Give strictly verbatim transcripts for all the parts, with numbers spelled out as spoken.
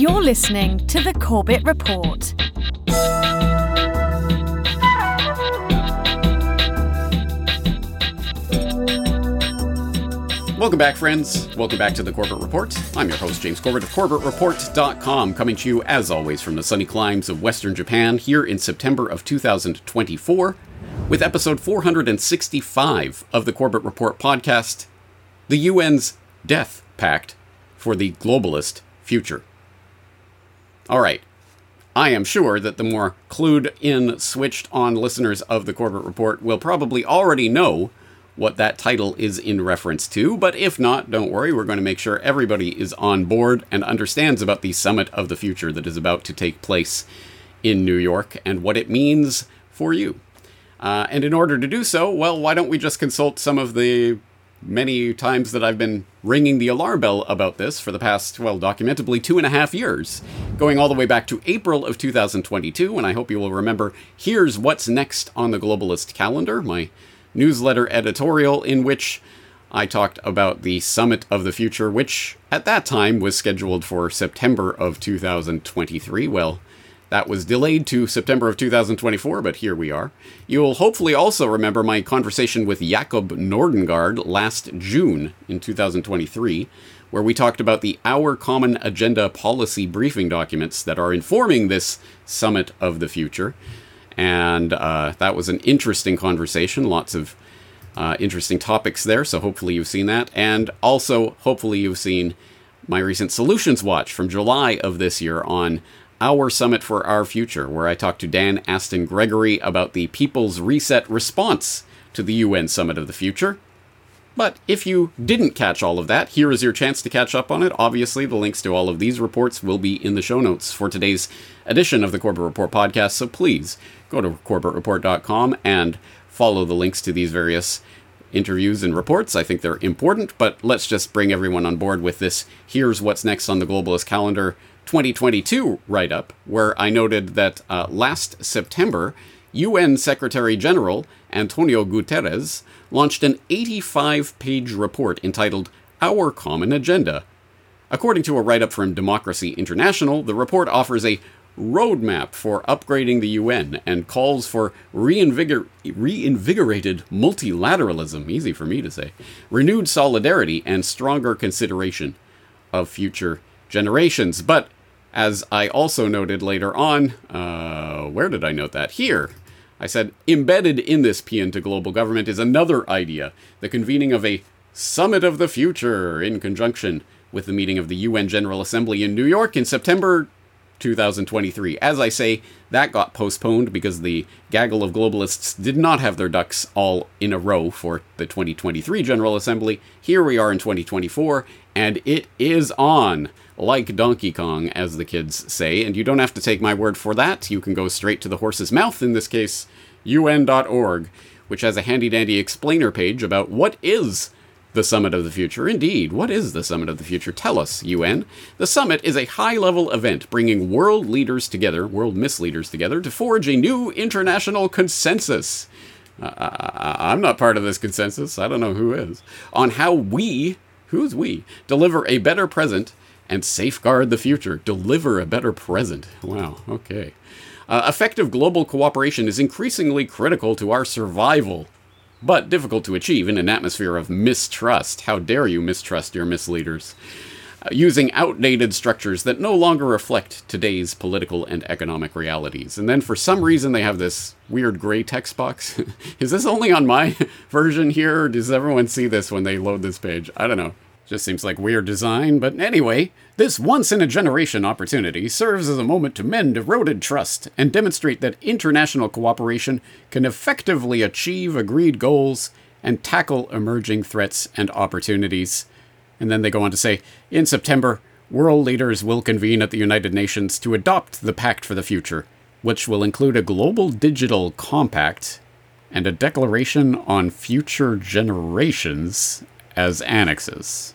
You're listening to The Corbett Report. Welcome back, friends. Welcome back to The Corbett Report. I'm your host, James Corbett of Corbett Report dot com, coming to you, as always, from the sunny climes of Western Japan here in September of two thousand twenty-four, with episode four hundred sixty-five of the Corbett Report podcast, the U N's Death Pact for the Globalist Future. All right. I am sure that the more clued-in, switched-on listeners of the Corbett Report will probably already know what that title is in reference to, but if not, don't worry, we're going to make sure everybody is on board and understands about the Summit of the Future that is about to take place in New York and what it means for you. Uh, and in order to do so, well, why don't we just consult some of the many times that I've been ringing the alarm bell about this for the past, well, documentably two and a half years, going all the way back to April of two thousand twenty-two, and I hope you will remember, here's what's next on the globalist calendar, my newsletter editorial in which I talked about the Summit of the Future, which at that time was scheduled for September of two thousand twenty-three. Well, that was delayed to September of two thousand twenty-four, but here we are. You'll hopefully also remember my conversation with Jakob Nordengard last June in two thousand twenty-three, where we talked about the Our Common Agenda policy briefing documents that are informing this Summit of the Future. And uh, that was an interesting conversation, lots of uh, interesting topics there, so hopefully you've seen that. And also, hopefully you've seen my recent Solutions Watch from July of this year on Our Summit for Our Future, where I talked to Dan Aston Gregory about the People's Reset response to the U N Summit of the Future. But if you didn't catch all of that, here is your chance to catch up on it. Obviously, the links to all of these reports will be in the show notes for today's edition of the Corbett Report podcast, so please go to Corbett Report dot com and follow the links to these various interviews and reports. I think they're important, but let's just bring everyone on board with this Here's What's Next on the Globalist Calendar twenty twenty-two write-up, where I noted that uh, last September, U N Secretary General Antonio Guterres launched an eighty-five page report entitled Our Common Agenda. According to a write-up from Democracy International, the report offers a roadmap for upgrading the U N and calls for reinvigor- reinvigorated multilateralism, easy for me to say, renewed solidarity, and stronger consideration of future generations. But as I also noted later on, uh, where did I note that? Here. I said, embedded in this paean to global government is another idea, the convening of a Summit of the Future in conjunction with the meeting of the U N General Assembly in New York in September two thousand twenty-three. As I say, that got postponed because the gaggle of globalists did not have their ducks all in a row for the twenty twenty-three General Assembly. Here we are in twenty twenty-four, and it is on, like Donkey Kong, as the kids say. And you don't have to take my word for that. You can go straight to the horse's mouth, in this case, U N dot org, which has a handy-dandy explainer page about what is the Summit of the Future. Indeed, what is the Summit of the Future? Tell us, U N. The Summit is a high-level event bringing world leaders together, world misleaders together, to forge a new international consensus. Uh, I, I'm not part of this consensus. I don't know who is. On how we, who's we, deliver a better present and safeguard the future. Deliver a better present. Wow, okay. Uh, effective global cooperation is increasingly critical to our survival, but difficult to achieve in an atmosphere of mistrust. How dare you mistrust your misleaders? Uh, using outdated structures that no longer reflect today's political and economic realities. And then for some reason they have this weird gray text box. Is this only on my version here, or does everyone see this when they load this page? I don't know. Just seems like weird design, but anyway, this once-in-a-generation opportunity serves as a moment to mend eroded trust and demonstrate that international cooperation can effectively achieve agreed goals and tackle emerging threats and opportunities. And then they go on to say, in September, world leaders will convene at the United Nations to adopt the Pact for the Future, which will include a global digital compact and a declaration on future generations as annexes.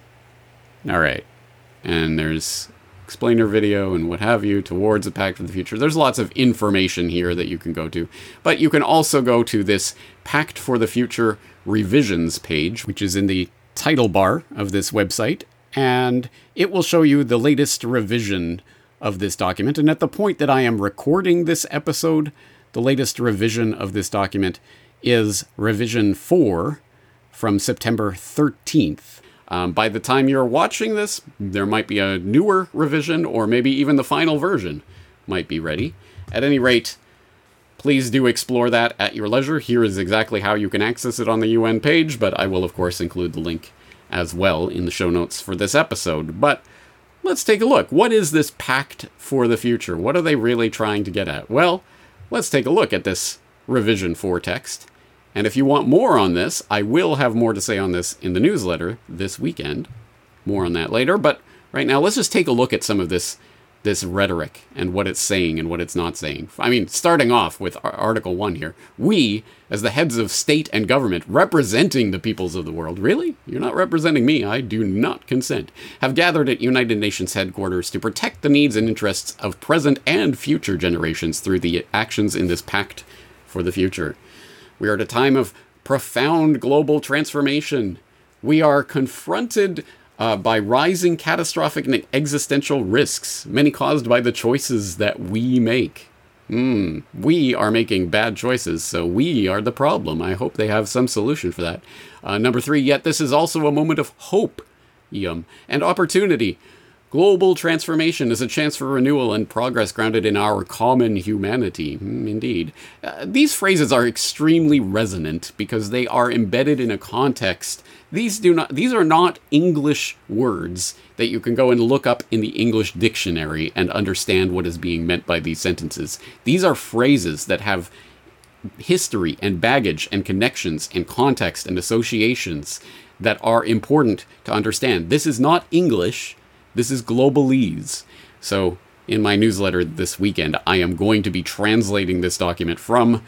All right. And there's explainer video and what have you towards a Pact for the Future. There's lots of information here that you can go to. But you can also go to this Pact for the Future revisions page, which is in the title bar of this website. And it will show you the latest revision of this document. And at the point that I am recording this episode, the latest revision of this document is revision four from September thirteenth. Um, by the time you're watching this, there might be a newer revision, or maybe even the final version might be ready. At any rate, please do explore that at your leisure. Here is exactly how you can access it on the U N page, but I will, of course, include the link as well in the show notes for this episode. But let's take a look. What is this Pact for the Future? What are they really trying to get at? Well, let's take a look at this revision four text. And if you want more on this, I will have more to say on this in the newsletter this weekend. More on that later. But right now, let's just take a look at some of this this rhetoric and what it's saying and what it's not saying. I mean, starting off with Article one here. We, as the heads of state and government, representing the peoples of the world. Really? You're not representing me. I do not consent. Have gathered at United Nations headquarters to protect the needs and interests of present and future generations through the actions in this Pact for the Future. We are at a time of profound global transformation. We are confronted uh, by rising catastrophic and existential risks, many caused by the choices that we make. Mm, we are making bad choices, so we are the problem. I hope they have some solution for that. Uh, number three, yet this is also a moment of hope, yum, and opportunity. Global transformation is a chance for renewal and progress grounded in our common humanity. Mm, indeed. Uh, these phrases are extremely resonant because they are embedded in a context. These do not. These are not English words that you can go and look up in the English dictionary and understand what is being meant by these sentences. These are phrases that have history and baggage and connections and context and associations that are important to understand. This is not English. This is globalese. So in my newsletter this weekend, I am going to be translating this document from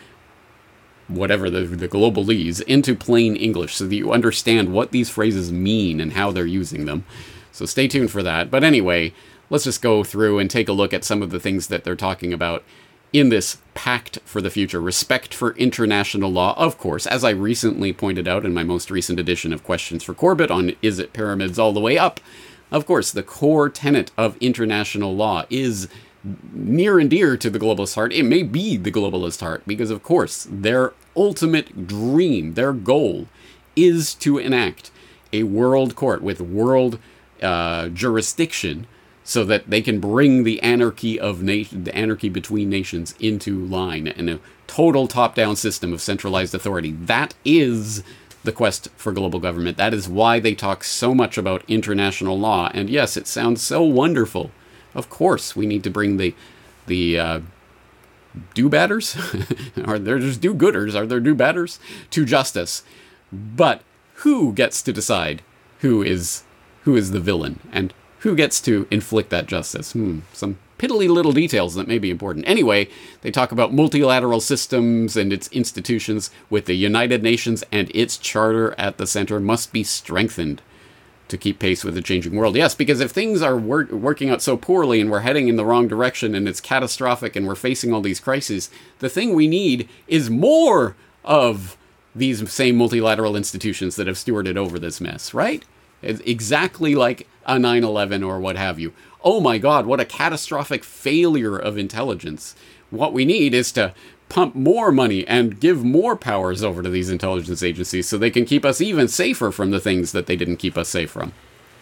whatever the, the globalese into plain English so that you understand what these phrases mean and how they're using them. So stay tuned for that. But anyway, let's just go through and take a look at some of the things that they're talking about in this Pact for the Future. Respect for international law, of course, as I recently pointed out in my most recent edition of Questions for Corbett on Is It Pyramids All the Way Up? Of course, the core tenet of international law is near and dear to the globalist heart. It may be the globalist heart because, of course, their ultimate dream, their goal, is to enact a world court with world uh, jurisdiction so that they can bring the anarchy of nation, the anarchy between nations into line and a total top-down system of centralized authority. That is the quest for global government. That is why they talk so much about international law. And yes, it sounds so wonderful. Of course, we need to bring the the uh, do-badders, are there just do-gooders, are there do-badders, to justice. But who gets to decide who is who is the villain and who gets to inflict that justice? Hmm, some piddly little details that may be important. Anyway, they talk about multilateral systems and its institutions with the United Nations and its charter at the center must be strengthened to keep pace with the changing world. Yes, because if things are wor- working out so poorly and we're heading in the wrong direction and it's catastrophic and we're facing all these crises, the thing we need is more of these same multilateral institutions that have stewarded over this mess, right? It's exactly like a nine eleven or what have you. Oh my God, what a catastrophic failure of intelligence. What we need is to pump more money and give more powers over to these intelligence agencies so they can keep us even safer from the things that they didn't keep us safe from.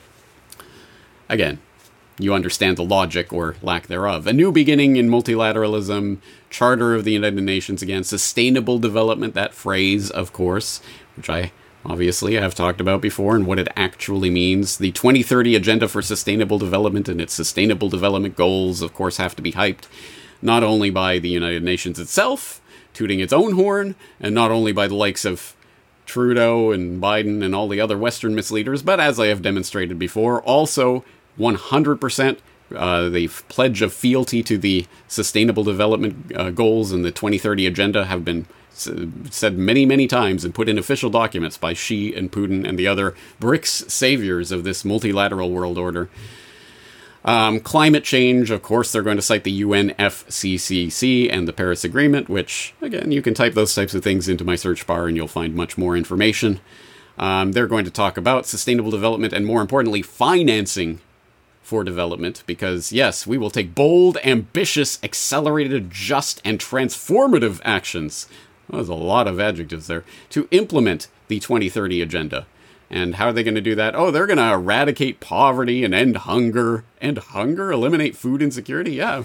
Again, you understand the logic or lack thereof. A new beginning in multilateralism, Charter of the United Nations again, sustainable development, that phrase, of course, which I obviously have talked about before and what it actually means. The twenty thirty Agenda for Sustainable Development and its Sustainable Development Goals, of course, have to be hyped, not only by the United Nations itself, tooting its own horn, and not only by the likes of Trudeau and Biden and all the other Western misleaders, but as I have demonstrated before, also one hundred percent uh, the pledge of fealty to the Sustainable Development uh, Goals and the twenty thirty Agenda have been said many, many times and put in official documents by Xi and Putin and the other BRICS saviors of this multilateral world order. Um, climate change, of course, they're going to cite the U N F C C C and the Paris Agreement, which, again, you can type those types of things into my search bar and you'll find much more information. Um, they're going to talk about sustainable development and, more importantly, financing for development because, yes, we will take bold, ambitious, accelerated, just, and transformative actions. Well, there's a lot of adjectives there. To implement the twenty thirty agenda. And how are they going to do that? Oh, they're going to eradicate poverty and end hunger. End hunger? Eliminate food insecurity? Yeah.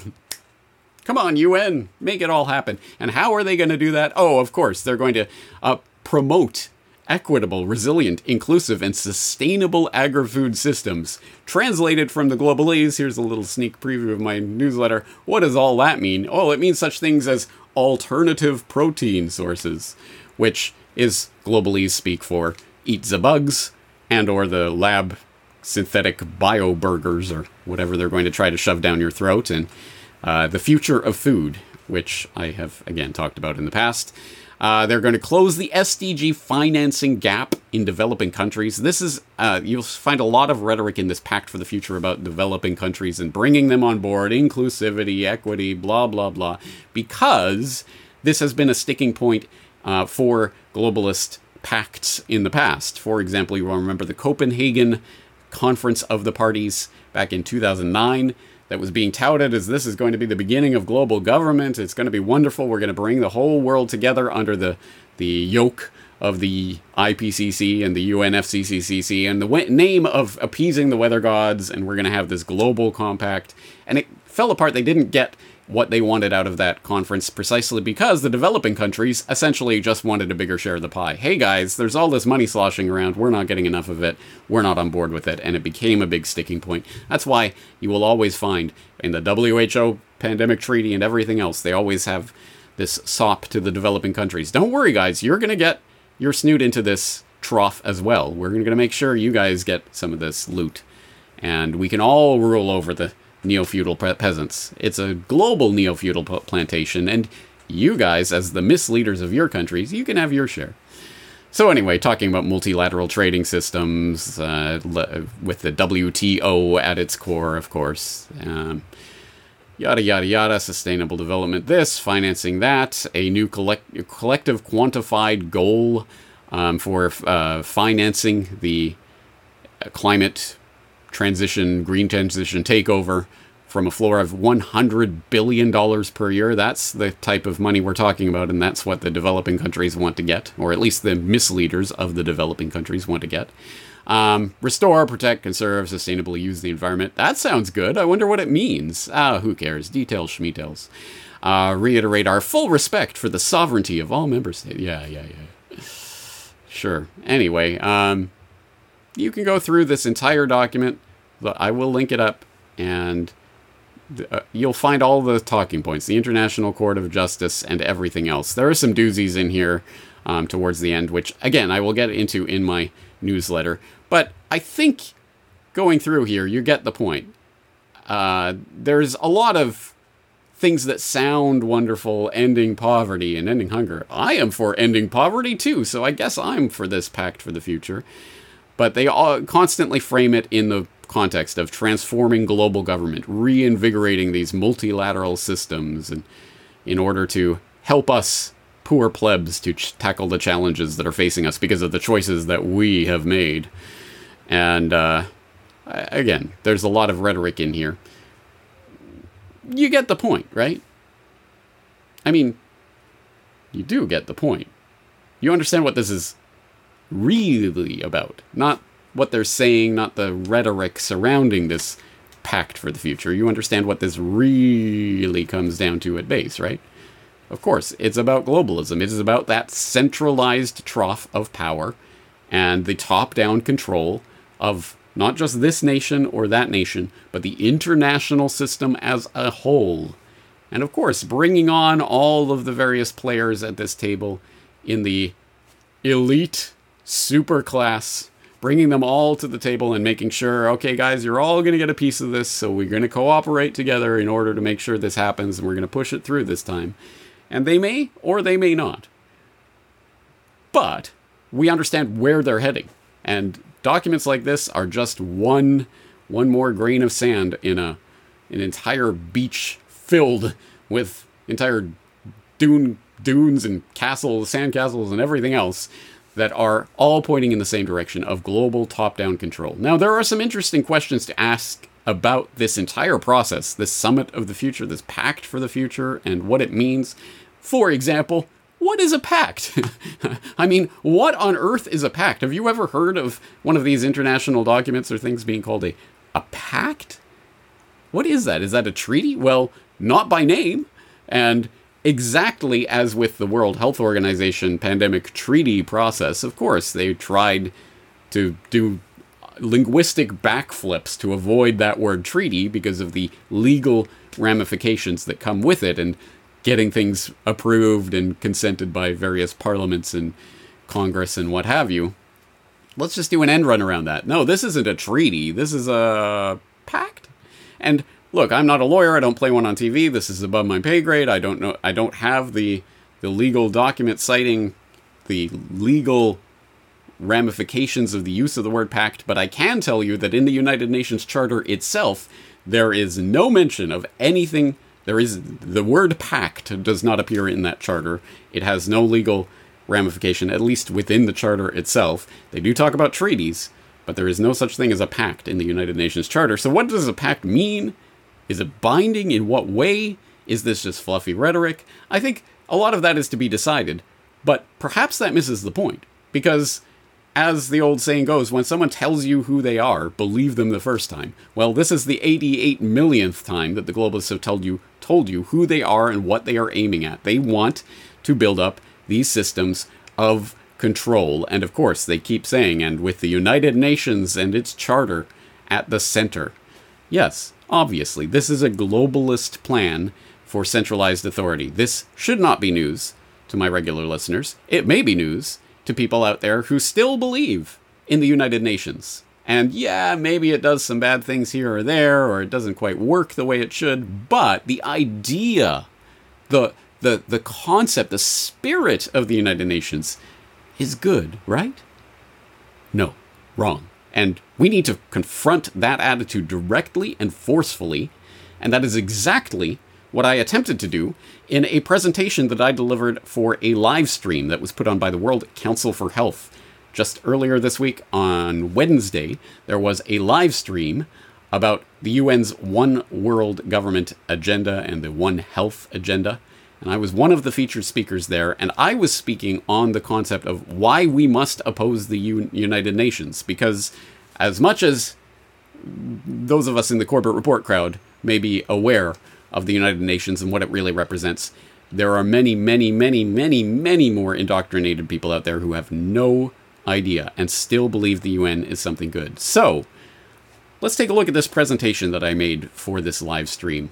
Come on, U N. Make it all happen. And how are they going to do that? Oh, of course. They're going to uh, promote equitable, resilient, inclusive, and sustainable agri-food systems. Translated from the globalese, here's a little sneak preview of my newsletter. What does all that mean? Oh, it means such things as alternative protein sources, which is globalese speak for eat the bugs and or the lab synthetic bio burgers or whatever they're going to try to shove down your throat, and uh, the future of food, which I have, again, talked about in the past. Uh, they're going to close the S D G financing gap in developing countries. This is, uh, you'll find a lot of rhetoric in this Pact for the Future about developing countries and bringing them on board, inclusivity, equity, blah, blah, blah, because this has been a sticking point uh, for globalist pacts in the past. For example, you will remember the Copenhagen Conference of the Parties back in two thousand nine. That was being touted as this is going to be the beginning of global government. It's going to be wonderful. We're going to bring the whole world together under the the yoke of the I P C C and the U N F C C C and the w- name of appeasing the weather gods, and we're going to have this global compact. And it fell apart. They didn't get what they wanted out of that conference precisely because the developing countries essentially just wanted a bigger share of the pie. Hey guys, there's all this money sloshing around. We're not getting enough of it. We're not on board with it. And it became a big sticking point. That's why you will always find in the W H O pandemic treaty and everything else, they always have this sop to the developing countries. Don't worry, guys. You're going to get your snoot into this trough as well. We're going to make sure you guys get some of this loot. And we can all rule over the neo-feudal pe- peasants. It's a global neo-feudal p- plantation, and you guys, as the misleaders of your countries, you can have your share. So anyway, talking about multilateral trading systems, uh, le- with the W T O at its core, of course. Um, yada, yada, yada, sustainable development this, financing that, a new collect- collective quantified goal um, for uh, financing the climate transition, green transition takeover from a floor of one hundred billion dollars per year. That's the type of money we're talking about, and that's what the developing countries want to get, or at least the misleaders of the developing countries want to get. Um, restore, protect, conserve, sustainably use the environment. That sounds good. I wonder what it means. Ah, who cares? Details, schmeetails. Uh, reiterate our full respect for the sovereignty of all member states. Yeah, yeah, yeah. Sure. Anyway, um, you can go through this entire document. I will link it up, and uh, you'll find all the talking points, the International Court of Justice and everything else. There are some doozies in here um, towards the end, which, again, I will get into in my newsletter. But I think going through here, you get the point. Uh, there's a lot of things that sound wonderful, ending poverty and ending hunger. I am for ending poverty, too, so I guess I'm for this Pact for the Future. But they all constantly frame it in the context of transforming global government, reinvigorating these multilateral systems, and in order to help us poor plebs to ch- tackle the challenges that are facing us because of the choices that we have made. And uh, again, there's a lot of rhetoric in here. You get the point, right? I mean, you do get the point. You understand what this is really about, not what they're saying, not the rhetoric surrounding this Pact for the Future. You understand what this really comes down to at base, right? Of course, it's about globalism. It is about that centralized trough of power and the top-down control of not just this nation or that nation, but the international system as a whole. And of course, bringing on all of the various players at this table in the elite super class, bringing them all to the table and making sure, okay, guys, you're all going to get a piece of this, so we're going to cooperate together in order to make sure this happens, and we're going to push it through this time. And they may, or they may not. But we understand where they're heading. And documents like this are just one one more grain of sand in a an entire beach filled with entire dune dunes and castles, sand castles, and everything else that are all pointing in the same direction of global top-down control. Now, there are some interesting questions to ask about this entire process, this summit of the future, this pact for the future, and what it means. For example, what is a pact? I mean, what on earth is a pact? Have you ever heard of one of these international documents or things being called a, a pact? What is that? Is that a treaty? Well, not by name. And exactly as with the World Health Organization pandemic treaty process, of course, they tried to do linguistic backflips to avoid that word treaty because of the legal ramifications that come with it and getting things approved and consented by various parliaments and Congress and what have you. Let's just do an end run around that. No, this isn't a treaty. This is a pact. And look, I'm not a lawyer. I don't play one on T V. This is above my pay grade. I don't know. I don't have the the legal document citing the legal ramifications of the use of the word pact, but I can tell you that in the United Nations Charter itself, there is no mention of anything. There is the word pact does not appear in that charter. It has no legal ramification, at least within the charter itself. They do talk about treaties, but there is no such thing as a pact in the United Nations Charter. So what does a pact mean? Is it binding? In what way? Is this just fluffy rhetoric? I think a lot of that is to be decided, but perhaps that misses the point, because as the old saying goes, when someone tells you who they are, believe them the first time. Well, this is the eighty-eight millionth time that the globalists have told you, told you who they are and what they are aiming at. They want to build up these systems of control. And of course, they keep saying, and with the United Nations and its charter at the center. Yes, obviously, this is a globalist plan for centralized authority. This should not be news to my regular listeners. It may be news to people out there who still believe in the United Nations. And yeah, maybe it does some bad things here or there, or it doesn't quite work the way it should, but the idea, the the the concept, the spirit of the United Nations is good, right? No, wrong. And we need to confront that attitude directly and forcefully, and that is exactly what I attempted to do in a presentation that I delivered for a live stream that was put on by the World Council for Health. Just earlier this week on Wednesday, there was a live stream about the U N's One World Government Agenda and the One Health Agenda. And I was one of the featured speakers there, and I was speaking on the concept of why we must oppose the U- United Nations. Because as much as those of us in the Corbett Report crowd may be aware of the United Nations and what it really represents, there are many, many, many, many, many more indoctrinated people out there who have no idea and still believe the U N is something good. So, let's take a look at this presentation that I made for this live stream.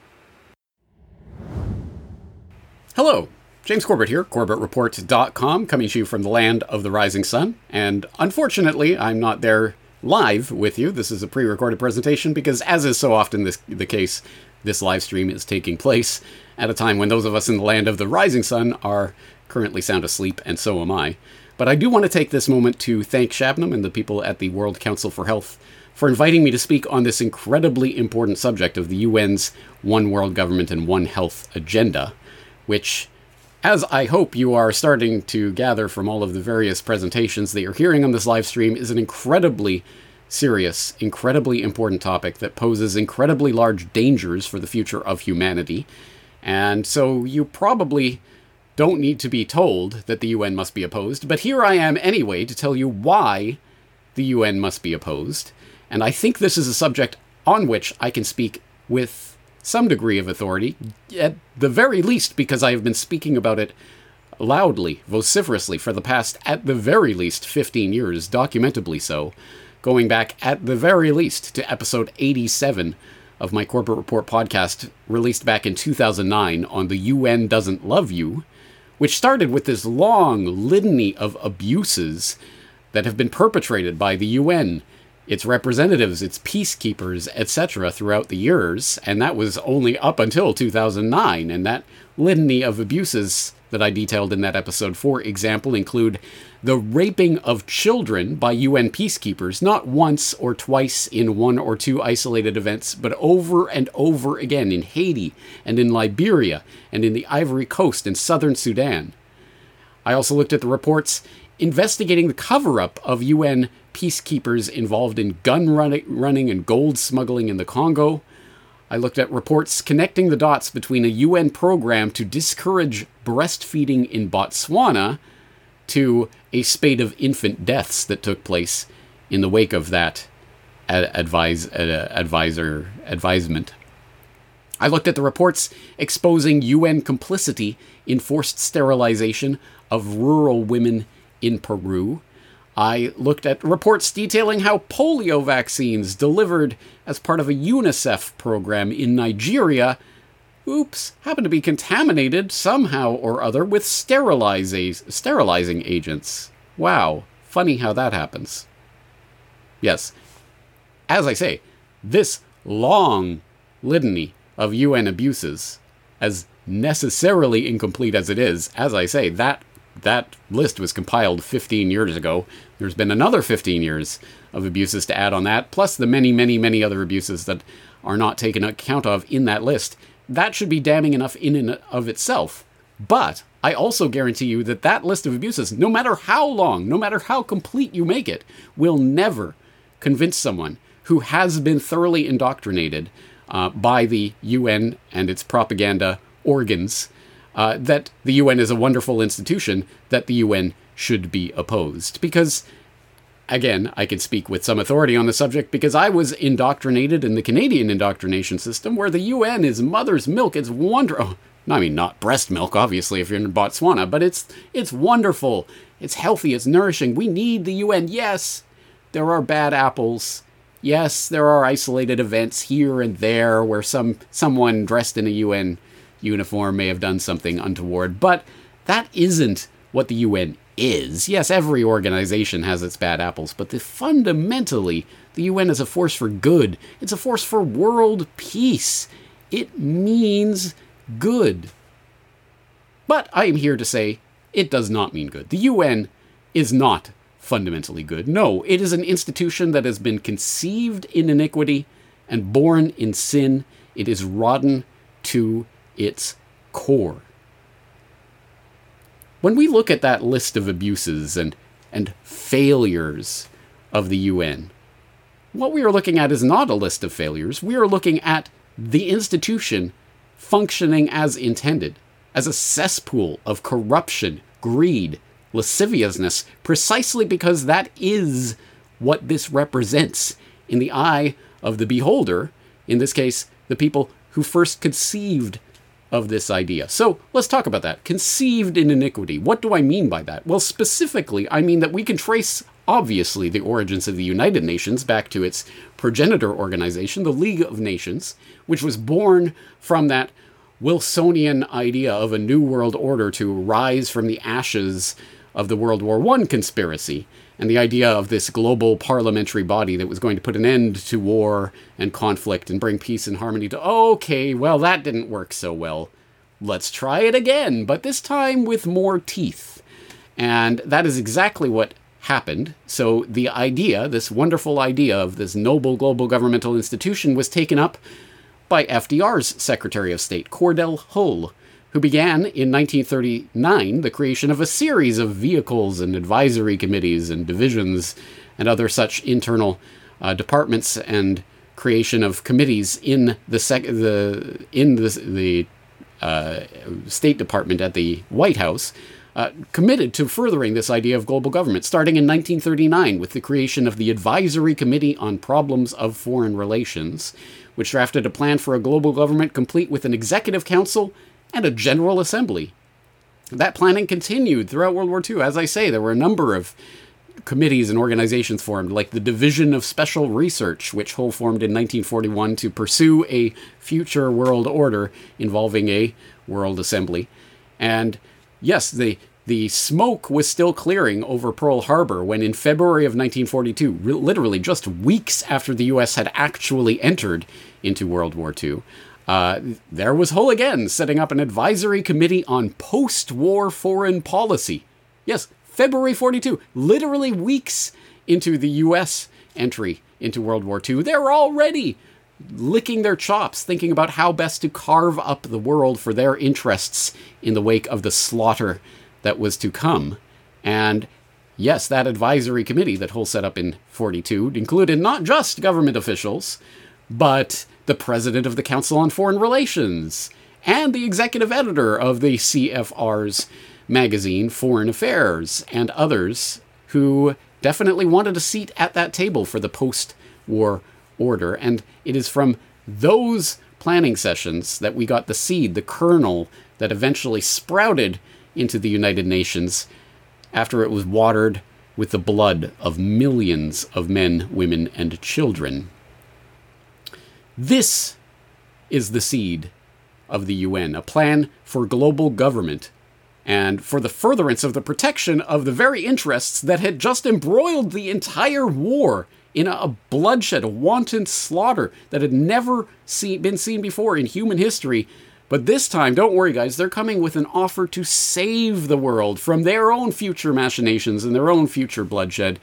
Hello, James Corbett here, Corbett Report dot com, coming to you from the land of the rising sun. And unfortunately, I'm not there live with you. This is a pre-recorded presentation because, as is so often this, the case, this live stream is taking place at a time when those of us in the land of the rising sun are currently sound asleep, and so am I. But I do want to take this moment to thank Shabnam and the people at the World Council for Health for inviting me to speak on this incredibly important subject of the U N's One World Government and One Health Agenda, which, as I hope you are starting to gather from all of the various presentations that you're hearing on this live stream, is an incredibly serious, incredibly important topic that poses incredibly large dangers for the future of humanity. And so you probably don't need to be told that the U N must be opposed, but here I am anyway to tell you why the U N must be opposed. And I think this is a subject on which I can speak with some degree of authority, at the very least because I have been speaking about it loudly, vociferously for the past, at the very least, fifteen years, documentably so, going back at the very least to episode eighty-seven of my Corporate Report podcast, released back in two thousand nine on The U N Doesn't Love You, which started with this long litany of abuses that have been perpetrated by the U N, its representatives, its peacekeepers, et cetera throughout the years, and that was only up until two thousand nine, and that litany of abuses that I detailed in that episode, for example, include the raping of children by U N peacekeepers, not once or twice in one or two isolated events, but over and over again in Haiti and in Liberia and in the Ivory Coast and southern Sudan. I also looked at the reports investigating the cover-up of U N peacekeepers involved in gun run- running and gold smuggling in the Congo. I looked at reports connecting the dots between a U N program to discourage breastfeeding in Botswana to a spate of infant deaths that took place in the wake of that ad- advise, uh, advisor advisement. I looked at the reports exposing U N complicity in forced sterilization of rural women in Peru. I looked at reports detailing how polio vaccines delivered as part of a UNICEF program in Nigeria, oops, happened to be contaminated somehow or other with steriliza- sterilizing agents. Wow, funny how that happens. Yes, as I say, this long litany of U N abuses, as necessarily incomplete as it is, as I say, that that list was compiled fifteen years ago. There's been another fifteen years of abuses to add on that, plus the many, many, many other abuses that are not taken account of in that list. That should be damning enough in and of itself. But I also guarantee you that that list of abuses, no matter how long, no matter how complete you make it, will never convince someone who has been thoroughly indoctrinated uh, by the U N and its propaganda organs uh, that the U N is a wonderful institution, that the U N should be opposed. Because, again, I can speak with some authority on the subject because I was indoctrinated in the Canadian indoctrination system where the U N is mother's milk. It's wonderful. Oh, I mean, not breast milk, obviously, if you're in Botswana, but it's it's wonderful. It's healthy. It's nourishing. We need the U N. Yes, there are bad apples. Yes, there are isolated events here and there where some someone dressed in a U N uniform may have done something untoward, but that isn't what the U N is. Yes, every organization has its bad apples, but the, fundamentally, the U N is a force for good. It's a force for world peace. It means good. But I am here to say it does not mean good. The U N is not fundamentally good. No, it is an institution that has been conceived in iniquity and born in sin. It is rotten to its core. When we look at that list of abuses and, and failures of the U N, what we are looking at is not a list of failures. We are looking at the institution functioning as intended, as a cesspool of corruption, greed, lasciviousness, precisely because that is what this represents in the eye of the beholder, in this case, the people who first conceived of this idea. So let's talk about that. Conceived in iniquity. What do I mean by that? Well, specifically, I mean that we can trace, obviously, the origins of the United Nations back to its progenitor organization, the League of Nations, which was born from that Wilsonian idea of a new world order to rise from the ashes of the World War One conspiracy, and the idea of this global parliamentary body that was going to put an end to war and conflict and bring peace and harmony to, okay, well, that didn't work so well. Let's try it again, but this time with more teeth. And that is exactly what happened. So the idea, this wonderful idea of this noble global governmental institution, was taken up by F D R's Secretary of State, Cordell Hull, who began in nineteen thirty-nine the creation of a series of vehicles and advisory committees and divisions and other such internal uh, departments and creation of committees in the sec- the in the, the uh, State Department at the White House, uh, committed to furthering this idea of global government, starting in nineteen thirty-nine with the creation of the Advisory Committee on Problems of Foreign Relations, which drafted a plan for a global government complete with an executive council and a General Assembly. That planning continued throughout World War Two. As I say, there were a number of committees and organizations formed, like the Division of Special Research, which Hull formed in nineteen forty-one to pursue a future world order involving a World Assembly. And yes, the the smoke was still clearing over Pearl Harbor when in February of nineteen forty-two, re- literally just weeks after the U S had actually entered into World War Two, Uh, there was Hull again, setting up an advisory committee on post-war foreign policy. Yes, February forty-two, literally weeks into the U S entry into World War Two. They're already licking their chops, thinking about how best to carve up the world for their interests in the wake of the slaughter that was to come. And Yes, that advisory committee that Hull set up in forty-two included not just government officials, but the president of the Council on Foreign Relations and the executive editor of the C F R's magazine, Foreign Affairs, and others who definitely wanted a seat at that table for the post-war order. And it is from those planning sessions that we got the seed, the kernel, that eventually sprouted into the United Nations after it was watered with the blood of millions of men, women, and children. This is the seed of the U N, a plan for global government and for the furtherance of the protection of the very interests that had just embroiled the entire war in a bloodshed, a wanton slaughter that had never see, been seen before in human history. But this time, don't worry guys, they're coming with an offer to save the world from their own future machinations and their own future bloodshed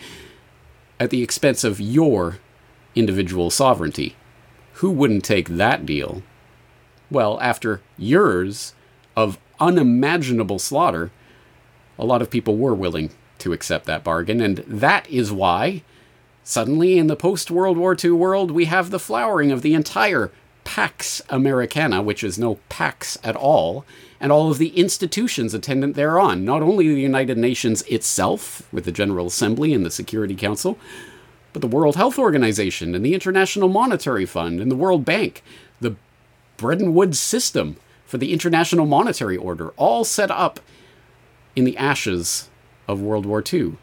at the expense of your individual sovereignty. Who wouldn't take that deal? Well, after years of unimaginable slaughter, a lot of people were willing to accept that bargain, and that is why suddenly in the post-World War Two world we have the flowering of the entire Pax Americana, which is no Pax at all, and all of the institutions attendant thereon, not only the United Nations itself, with the General Assembly and the Security Council, but the World Health Organization and the International Monetary Fund and the World Bank, the Bretton Woods system for the International Monetary Order, all set up in the ashes of World War Two.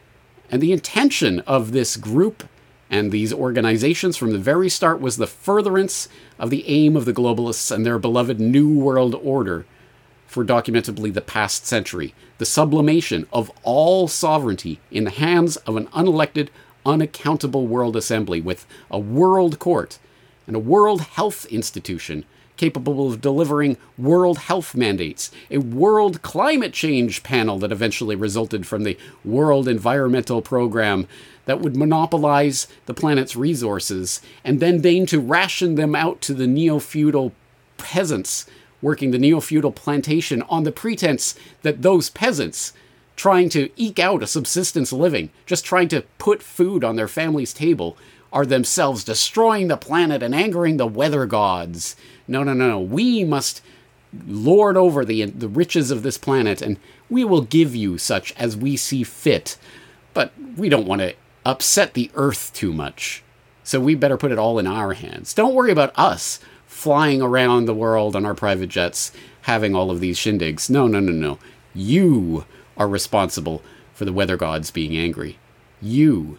And the intention of this group and these organizations from the very start was the furtherance of the aim of the globalists and their beloved New World Order for documentably the past century, the sublimation of all sovereignty in the hands of an unelected, unaccountable World Assembly with a world court and a World Health Institution capable of delivering world health mandates, a world climate change panel that eventually resulted from the World Environmental Program that would monopolize the planet's resources and then deign to ration them out to the neo-feudal peasants working the neo-feudal plantation on the pretense that those peasants, trying to eke out a subsistence living, just trying to put food on their family's table, are themselves destroying the planet and angering the weather gods. No, no, no, no. We must lord over the, the riches of this planet, and we will give you such as we see fit. But we don't want to upset the earth too much, so we better put it all in our hands. Don't worry about us flying around the world on our private jets, having all of these shindigs. No, no, no, no. You are responsible for the weather gods being angry. You.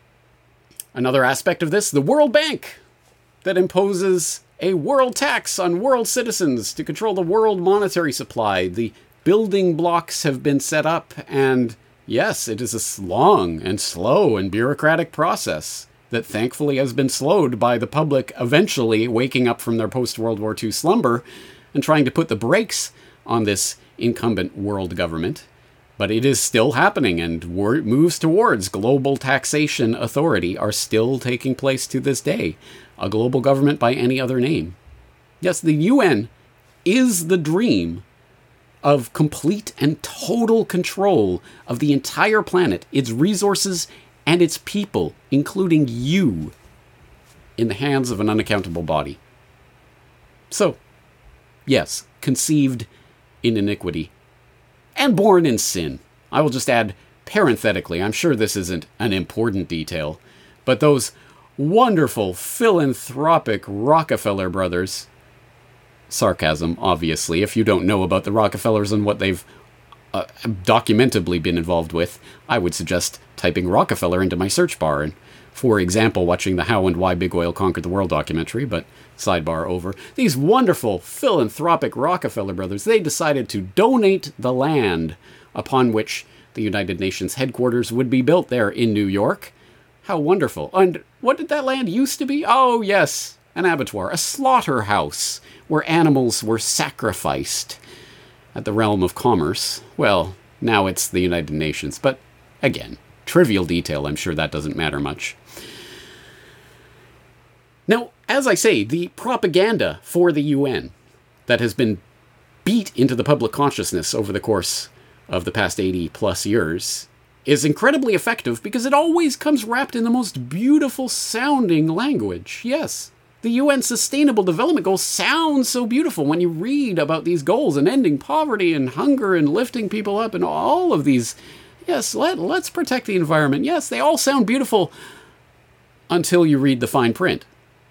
Another aspect of this, the World Bank, that imposes a world tax on world citizens to control the world monetary supply. The building blocks have been set up, and yes, it is a long and slow and bureaucratic process that thankfully has been slowed by the public eventually waking up from their post-World War Two slumber and trying to put the brakes on this incumbent world government. But it is still happening, and moves towards global taxation authority are still taking place to this day. A global government by any other name. Yes, the U N is the dream of complete and total control of the entire planet, its resources, and its people, including you, in the hands of an unaccountable body. So, yes, conceived in iniquity and born in sin. I will just add parenthetically, I'm sure this isn't an important detail, but those wonderful philanthropic Rockefeller brothers, sarcasm, obviously, if you don't know about the Rockefellers and what they've uh, documentably been involved with, I would suggest typing Rockefeller into my search bar and, for example, watching the How and Why Big Oil Conquered the World documentary, but sidebar over. These wonderful philanthropic Rockefeller brothers, they decided to donate the land upon which the United Nations headquarters would be built there in New York. How wonderful. And what did that land used to be? Oh, yes, an abattoir, a slaughterhouse where animals were sacrificed at the realm of commerce. Well, now it's the United Nations, but again, trivial detail, I'm sure that doesn't matter much. Now, as I say, the propaganda for the U N that has been beat into the public consciousness over the course of the past eighty plus years is incredibly effective because it always comes wrapped in the most beautiful sounding language. Yes, the U N Sustainable Development Goals sound so beautiful when you read about these goals and ending poverty and hunger and lifting people up and all of these. Yes, let, let's protect the environment. Yes, they all sound beautiful until you read the fine print.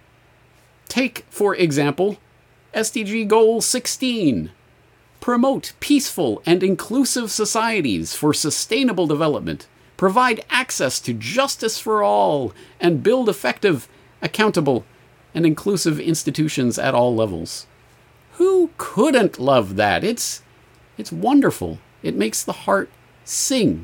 Take, for example, S D G Goal sixteen. Promote peaceful and inclusive societies for sustainable development. Provide access to justice for all and build effective, accountable, and inclusive institutions at all levels. Who couldn't love that? It's, it's wonderful. It makes the heart sing.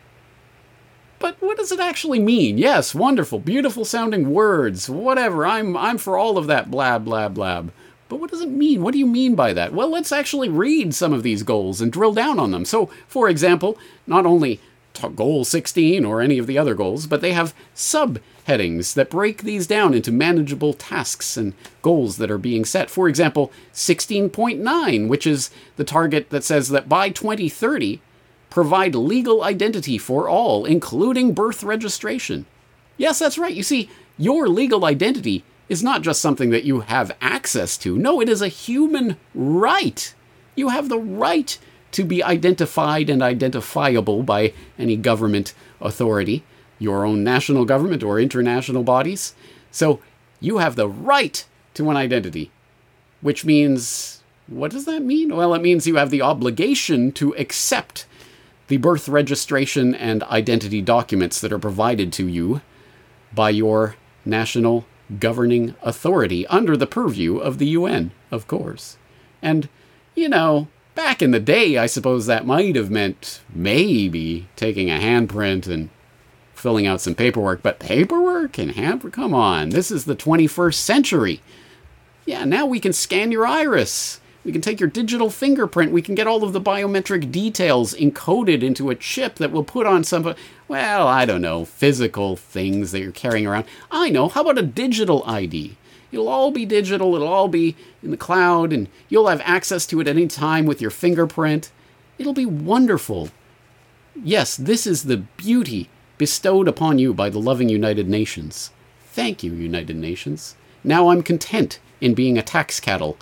But what does it actually mean? Yes, wonderful, beautiful sounding words, whatever. I'm, I'm for all of that blab, blab, blab. But what does it mean? What do you mean by that? Well, let's actually read some of these goals and drill down on them. So, for example, not only Goal sixteen or any of the other goals, but they have subheadings that break these down into manageable tasks and goals that are being set. For example, sixteen point nine, which is the target that says that by twenty thirty, provide legal identity for all, including birth registration. Yes, that's right. You see, your legal identity is not just something that you have access to. No, it is a human right. You have the right to be identified and identifiable by any government authority, your own national government or international bodies. So you have the right to an identity, which means, what does that mean? Well, it means you have the obligation to accept the birth registration and identity documents that are provided to you by your national governing authority under the purview of the U N, of course. And, you know, back in the day, I suppose that might have meant maybe taking a handprint and filling out some paperwork. But paperwork and handprint? Come on, this is the twenty-first century. Yeah, now we can scan your iris. We can take your digital fingerprint. We can get all of the biometric details encoded into a chip that we'll put on some, well, I don't know, physical things that you're carrying around. I know, how about a digital I D? It'll all be digital, it'll all be in the cloud, and you'll have access to it at any time with your fingerprint. It'll be wonderful. Yes, this is the beauty bestowed upon you by the loving United Nations. Thank you, United Nations. Now I'm content in being a tax cattle,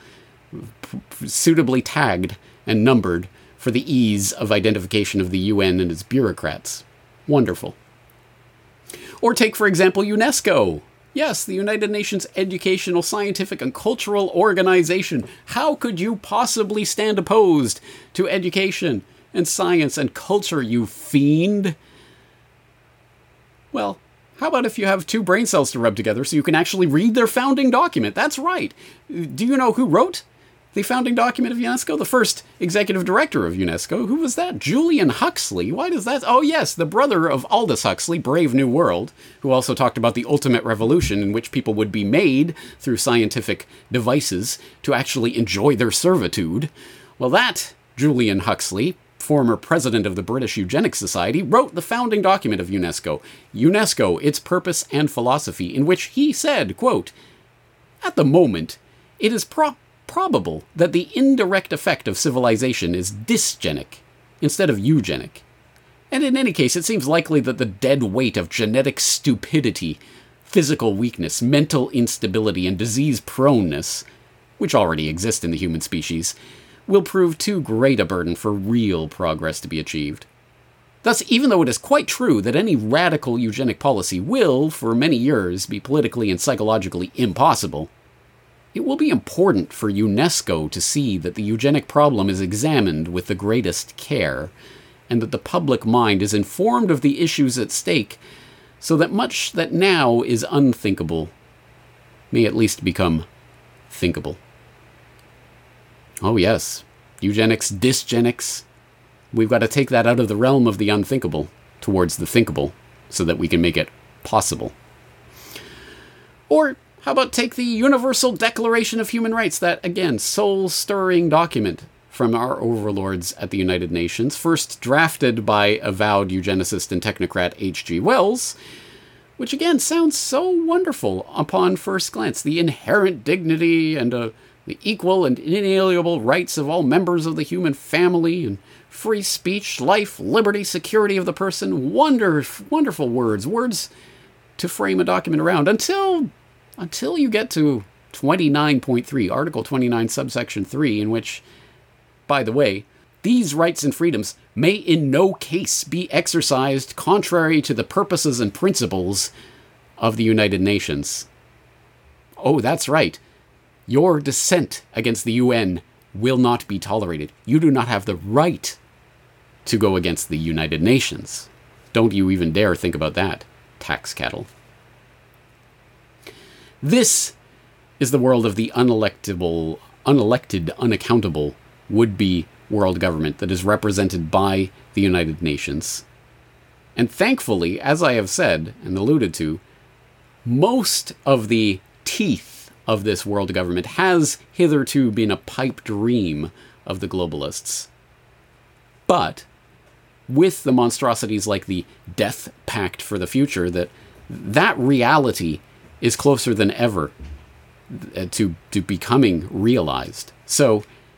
suitably tagged and numbered for the ease of identification of the U N and its bureaucrats. Wonderful. Or take, for example, UNESCO. Yes, the United Nations Educational, Scientific, and Cultural Organization. How could you possibly stand opposed to education and science and culture, you fiend? Well, how about if you have two brain cells to rub together so you can actually read their founding document? That's right. Do you know who wrote the founding document of UNESCO? The first executive director of UNESCO. Who was that? Julian Huxley. Why does that? Oh, yes, the brother of Aldous Huxley, Brave New World, who also talked about the ultimate revolution in which people would be made through scientific devices to actually enjoy their servitude. Well, that Julian Huxley, former president of the British Eugenics Society, wrote the founding document of UNESCO, UNESCO, its purpose and philosophy, in which he said, quote, "At the moment, it is pro- probable that the indirect effect of civilization is dysgenic instead of eugenic. And in any case, it seems likely that the dead weight of genetic stupidity, physical weakness, mental instability, and disease proneness, which already exist in the human species, will prove too great a burden for real progress to be achieved. Thus, even though it is quite true that any radical eugenic policy will, for many years, be politically and psychologically impossible, it will be important for UNESCO to see that the eugenic problem is examined with the greatest care, and that the public mind is informed of the issues at stake, so that much that now is unthinkable may at least become thinkable." Oh yes, eugenics, dysgenics. We've got to take that out of the realm of the unthinkable towards the thinkable so that we can make it possible. Or how about take the Universal Declaration of Human Rights, that, again, soul-stirring document from our overlords at the United Nations, first drafted by avowed eugenicist and technocrat H G Wells, which, again, sounds so wonderful upon first glance. The inherent dignity and uh, the equal and inalienable rights of all members of the human family, and free speech, life, liberty, security of the person. Wonder, wonderful words, words to frame a document around until, until you get to twenty-nine point three, Article twenty-nine, subsection three, in which, by the way, these rights and freedoms may in no case be exercised contrary to the purposes and principles of the United Nations. Oh, that's right. Your dissent against the U N will not be tolerated. You do not have the right to go against the United Nations. Don't you even dare think about that, tax cattle. This is the world of the unelectable, unelected, unaccountable, would-be world government that is represented by the United Nations. And thankfully, as I have said and alluded to, most of the teeth of this world government has hitherto been a pipe dream of the globalists. But with the monstrosities like the Death Pact for the Future, that that reality is closer than ever to, to becoming realized. So,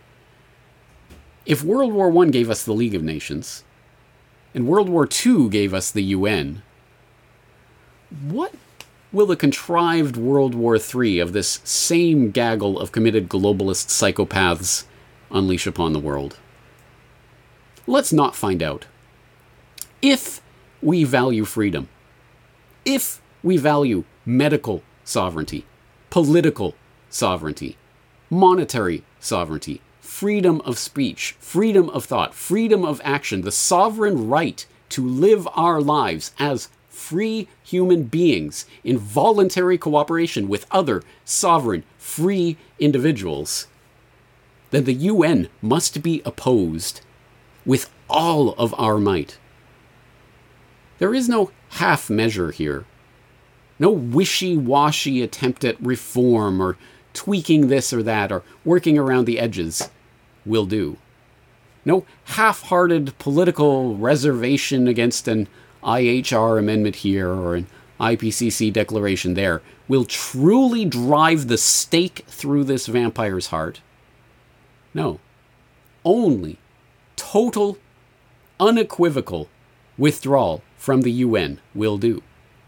if World War One gave us the League of Nations, and World War Two gave us the U N, what will the contrived World War Three of this same gaggle of committed globalist psychopaths unleash upon the world? Let's not find out. If we value freedom, if we value medical sovereignty, political sovereignty, monetary sovereignty, freedom of speech, freedom of thought, freedom of action, the sovereign right to live our lives as free human beings in voluntary cooperation with other sovereign, free individuals, then the U N must be opposed with all of our might. There is no half measure here. No wishy-washy attempt at reform or tweaking this or that or working around the edges will do. No half-hearted political reservation against an I H R amendment here or an I P C C declaration there will truly drive the stake through this vampire's heart. No. Only total, unequivocal withdrawal from the U N will do.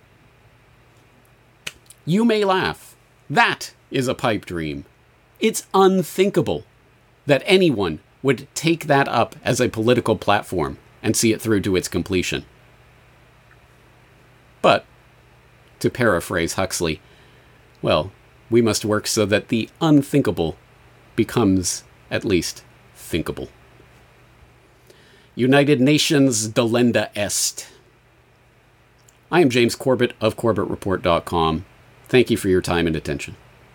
You may laugh. That is a pipe dream. It's unthinkable that anyone would take that up as a political platform and see it through to its completion. But, to paraphrase Huxley, well, we must work so that the unthinkable becomes at least thinkable. United Nations delenda est. I am James Corbett of Corbett Report dot com. Thank you for your time and attention.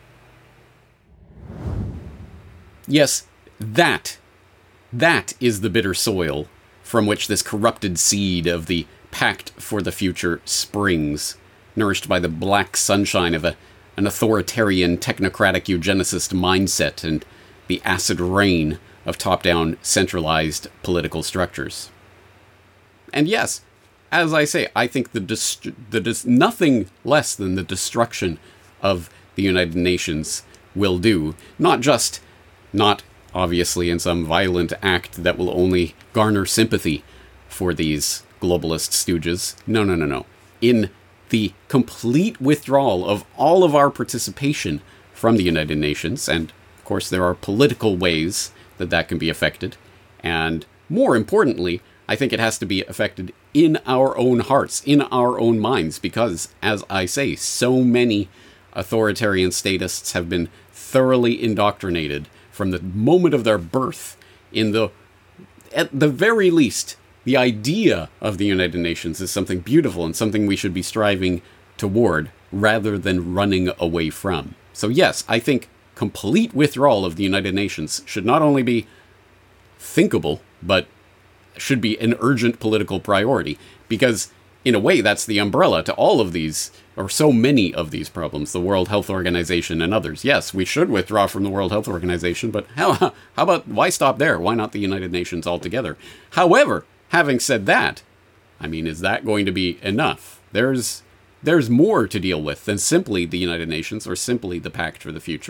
Yes, that, that is the bitter soil from which this corrupted seed of the Pact for the Future springs, nourished by the black sunshine of a, an authoritarian, technocratic eugenicist mindset and the acid rain of top-down, centralized political structures. And yes, as I say, I think the, dist- the dis- nothing less than the destruction of the United Nations will do. Not just, not obviously in some violent act that will only garner sympathy for these globalist stooges. No, no, no, no. In the complete withdrawal of all of our participation from the United Nations, and of course there are political ways that that can be affected, and more importantly, I think it has to be affected in our own hearts, in our own minds, because, as I say, so many authoritarian statists have been thoroughly indoctrinated from the moment of their birth in the, at the very least, the idea of the United Nations is something beautiful and something we should be striving toward rather than running away from. So yes, I think complete withdrawal of the United Nations should not only be thinkable, but should be an urgent political priority, because in a way that's the umbrella to all of these, or so many of these problems, the World Health Organization and others. Yes, we should withdraw from the World Health Organization, but how, how about, why stop there? Why not the United Nations altogether? However, having said that, I mean, is that going to be enough? There's there's more to deal with than simply the United Nations or simply the Pact for the Future.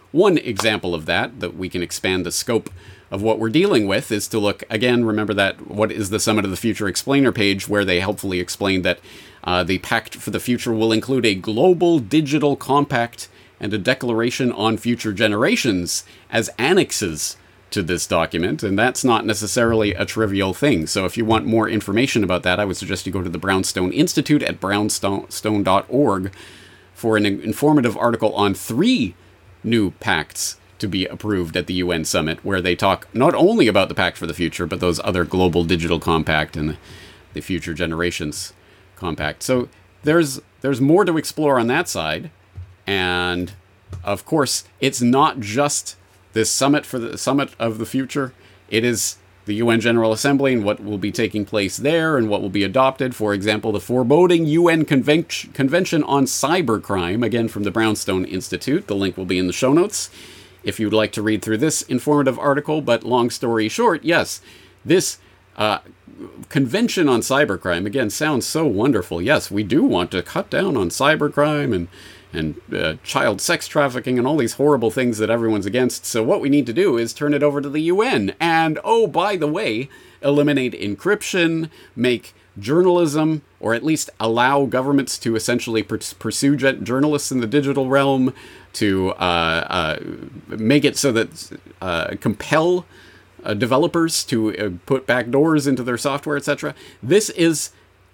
one example of that, that we can expand the scope of what we're dealing with, is to look, again, remember that What is the Summit of the Future explainer page, where they helpfully explain that uh, the Pact for the Future will include a global digital compact and a declaration on future generations as annexes to this document, and that's not necessarily a trivial thing. So if you want more information about that, I would suggest you go to the Brownstone Institute at brownstone dot org for an informative article on three new pacts to be approved at the U N summit, where they talk not only about the Pact for the Future, but those other Global Digital Compact and the, the Future Generations Compact. So there's there's more to explore on that side, and of course, it's not just this summit for the Summit of the Future. It is the U N General Assembly and what will be taking place there and what will be adopted. For example, the foreboding U N Conven- Convention on Cybercrime, again from the Brownstone Institute. The link will be in the show notes if you'd like to read through this informative article. But long story short, yes, this uh, Convention on Cybercrime, again, sounds so wonderful. Yes, we do want to cut down on cybercrime and and uh, child sex trafficking and all these horrible things that everyone's against. So what we need to do is turn it over to the U N. And, oh, by the way, eliminate encryption, make journalism, or at least allow governments to essentially pur- pursue journalists in the digital realm, to uh, uh, make it so that uh, compel uh, developers to uh, put backdoors into their software, et cetera. This is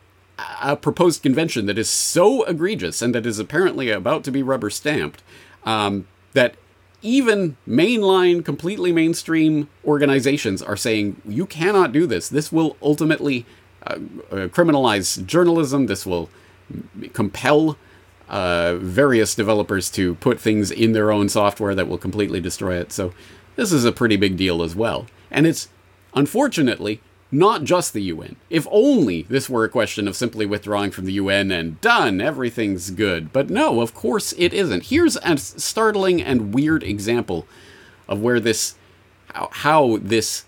a proposed convention that is so egregious and that is apparently about to be rubber stamped, um, that even mainline, completely mainstream organizations are saying, you cannot do this. This will ultimately uh, uh, criminalize journalism. This will compel uh, various developers to put things in their own software that will completely destroy it. So this is a pretty big deal as well. And it's, unfortunately, not just the U N. If only this were a question of simply withdrawing from the U N and done, everything's good. But no, of course it isn't. Here's a startling and weird example of where this, how, how this,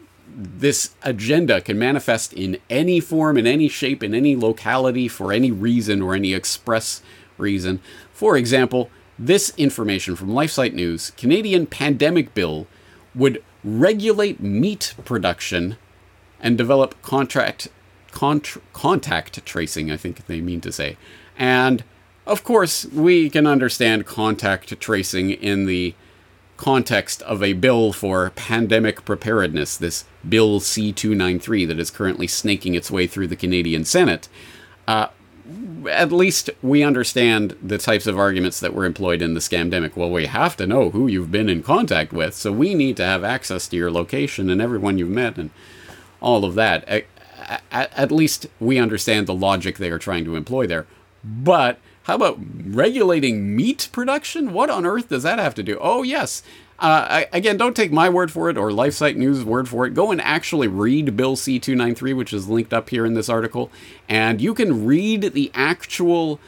this agenda can manifest in any form, in any shape, in any locality, for any reason or any express reason. For example, this information from LifeSite News: Canadian pandemic bill would regulate meat production and develop contract, contr- contact tracing, I think they mean to say. And, of course, we can understand contact tracing in the context of a bill for pandemic preparedness, this Bill C two ninety-three that is currently snaking its way through the Canadian Senate. Uh, at least we understand the types of arguments that were employed in the scamdemic. Well, we have to know who you've been in contact with, so we need to have access to your location and everyone you've met and all of that. At, at least we understand the logic they are trying to employ there. But how about regulating meat production? What on earth does that have to do? Oh, yes. Uh, I, again, don't take my word for it or LifeSite News' word for it. Go and actually read Bill C two ninety-three, which is linked up here in this article. And you can read the actual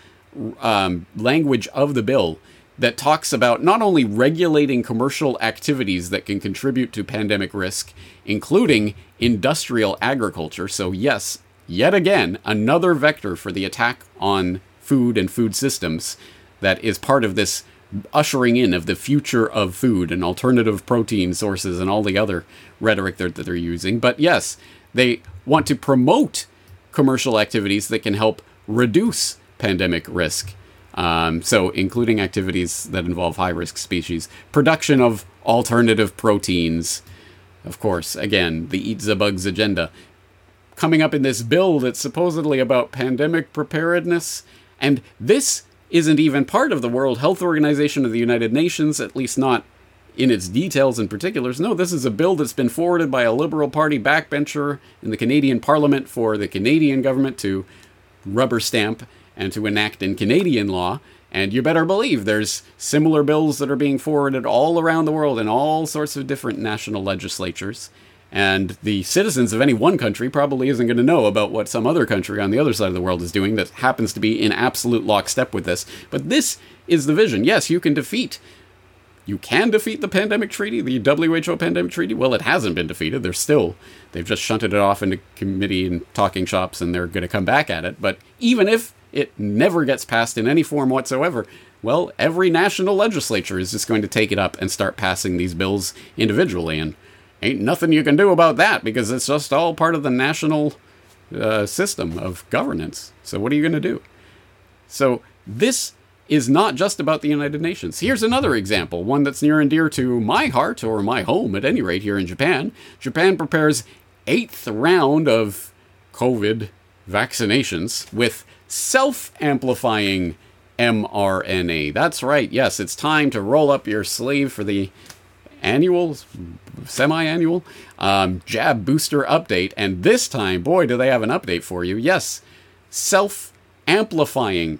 um, language of the bill that talks about not only regulating commercial activities that can contribute to pandemic risk, including industrial agriculture. So yes, yet again, another vector for the attack on food and food systems that is part of this ushering in of the future of food and alternative protein sources and all the other rhetoric that they're using. But yes, they want to promote commercial activities that can help reduce pandemic risk. Um, so including activities that involve high-risk species, production of alternative proteins, of course, again, the Eat the Bugs agenda, coming up in this bill that's supposedly about pandemic preparedness. And this isn't even part of the World Health Organization of the United Nations, at least not in its details and particulars. No, this is a bill that's been forwarded by a Liberal Party backbencher in the Canadian Parliament for the Canadian government to rubber stamp and to enact in Canadian law. And you better believe there's similar bills that are being forwarded all around the world in all sorts of different national legislatures. And the citizens of any one country probably isn't going to know about what some other country on the other side of the world is doing that happens to be in absolute lockstep with this. But this is the vision. Yes, you can defeat you can defeat the pandemic treaty, the W H O pandemic treaty. Well, it hasn't been defeated. They're still, they've just shunted it off into committee and talking shops, and they're going to come back at it. But even if it never gets passed in any form whatsoever, well, every national legislature is just going to take it up and start passing these bills individually. And ain't nothing you can do about that, because it's just all part of the national uh, system of governance. So what are you going to do? So this is not just about the United Nations. Here's another example, one that's near and dear to my heart, or my home at any rate, here in Japan. Japan prepares eighth round of COVID vaccinations with self-amplifying mRNA. That's right, yes, it's time to roll up your sleeve for the annual, semi-annual um, jab booster update. And this time, boy, do they have an update for you. Yes, self-amplifying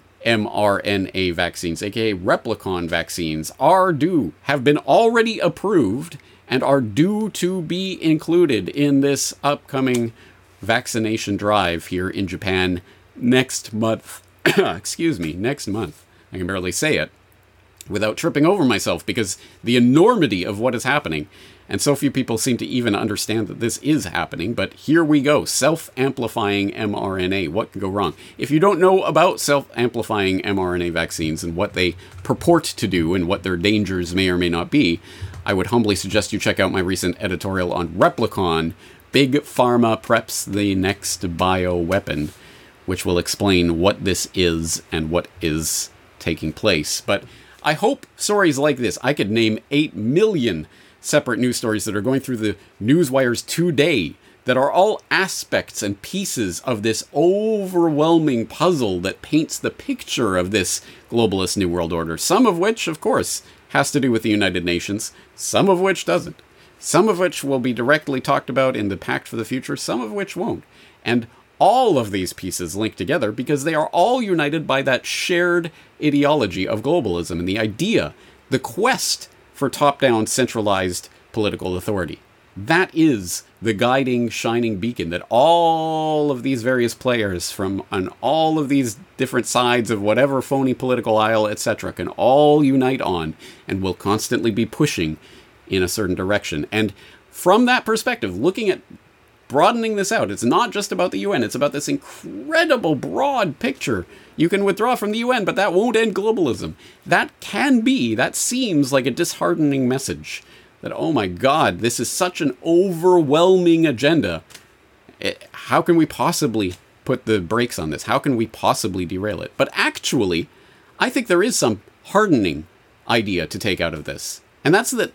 mRNA vaccines, aka replicon vaccines, are due, have been already approved, and are due to be included in this upcoming vaccination drive here in Japan next month. Excuse me, next month. I can barely say it without tripping over myself, because the enormity of what is happening, and so few people seem to even understand that this is happening. But here we go, self-amplifying mRNA. What could go wrong? If you don't know about self-amplifying mRNA vaccines and what they purport to do and what their dangers may or may not be, I would humbly suggest you check out my recent editorial on Replicon, Big Pharma Preps the Next Bioweapon, which will explain what this is and what is taking place. But I hope stories like this, I could name eight million separate news stories that are going through the news wires today that are all aspects and pieces of this overwhelming puzzle that paints the picture of this globalist New World Order. Some of which, of course, has to do with the United Nations, some of which doesn't. Some of which will be directly talked about in the Pact for the Future, some of which won't. And all of these pieces link together because they are all united by that shared ideology of globalism and the idea, the quest for top-down centralized political authority. That is the guiding, shining beacon that all of these various players from on all of these different sides of whatever phony political aisle, et cetera, can all unite on and will constantly be pushing in a certain direction. And from that perspective, looking at broadening this out, it's not just about the U N, it's about this incredible broad picture. You can withdraw from the U N, but that won't end globalism. That can be, that seems like a disheartening message. That, oh my God, this is such an overwhelming agenda. It, how can we possibly put the brakes on this? How can we possibly derail it? But actually, I think there is some hardening idea to take out of this. And that's that